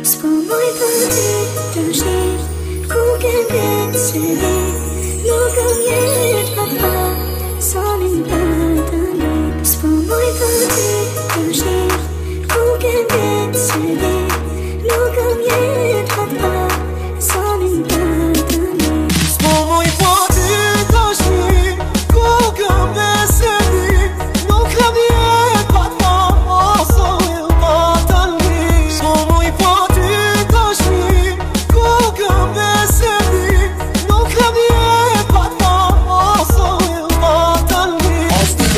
Wspomój podróżni, kółkiem więcej. Mogę mnie dwa, solim padami. Wspomój podróżni, kółkiem więcej. Mogę mnie dwa, solim padami. Wspomój podróżni, kółkiem więcej. Mogę mnie dwa, solim padami. Wspomój podróżni, kółkiem więcej. Mogę mnie dwa, solim padami.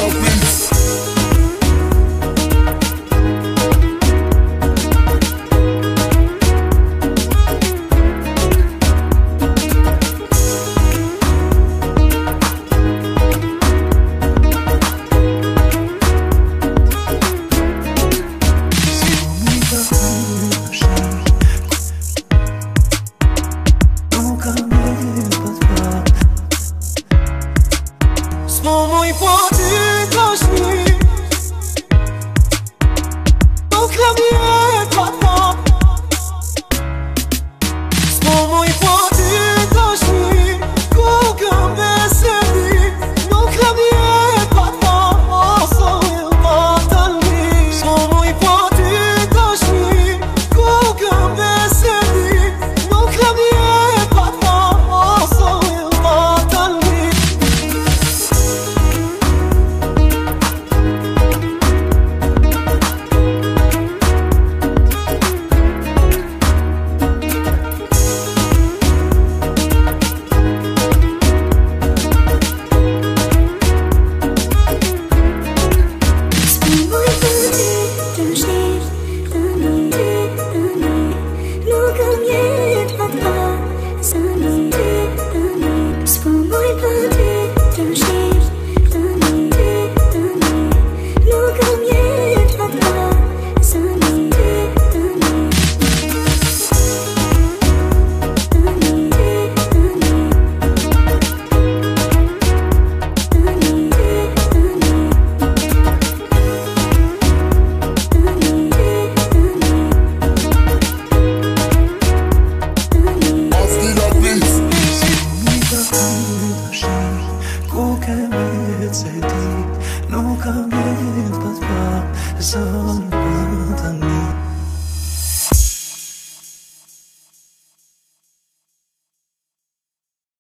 Wspomój podróżni, mogę mnie dwa. Wspomój podróżni, kółkiem więcej. Mogę mnie dwa, solim padami. Wspomój podróżni, kółkiem więcej. Mogę mnie dwa, solim padami. Wspomój podróżni, mogę mnie dwa, solim padami. Wspomój podróżni, mogę mnie dwa, solim padami. Kółkiem więcej, nunca mnie dwa, solim padami.